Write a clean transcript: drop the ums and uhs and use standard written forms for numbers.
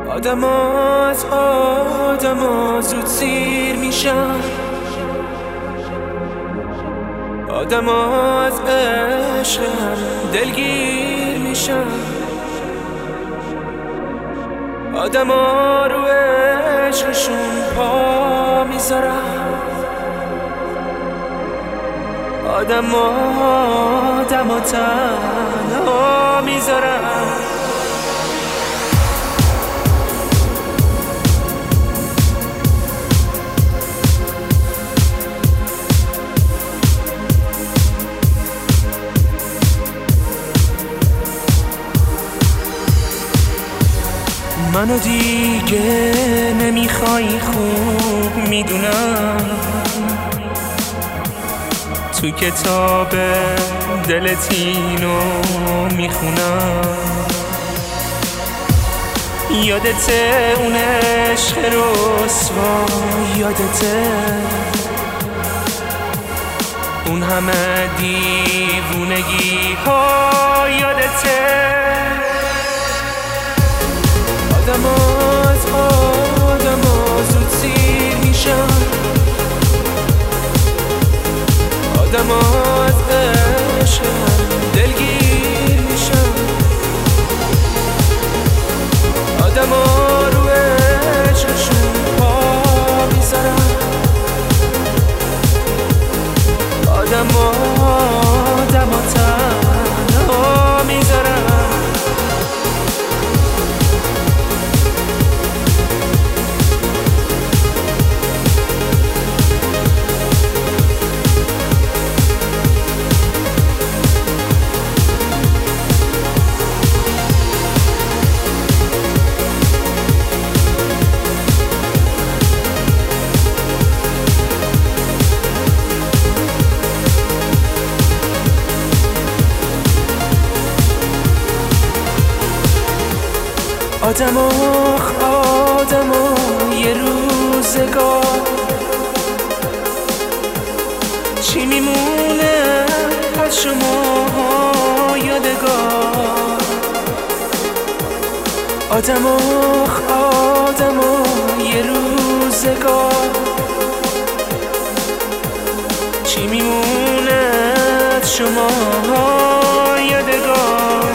از آدما زود سیر میشن، آدما از عشق دلگیر میشن، آدما رو عشقشون پا میذارن، آدما تنها میذارن. منو دیگه نمیخوای خوب میدونم، تو کتاب دلت اینو میخونم. یادته اون عشق رسوا، یادته اون همه دیوونگی ها، یادته آدما زود سیر میشن، آدما از عشق دلگیر میشن، آدما رو عشقشون پا میذارن، آدما تنها میذارن. آدما یه روزگار چی میمونه از شما یادگار. آدما یه روزگار چی میمونه از شما یادگار.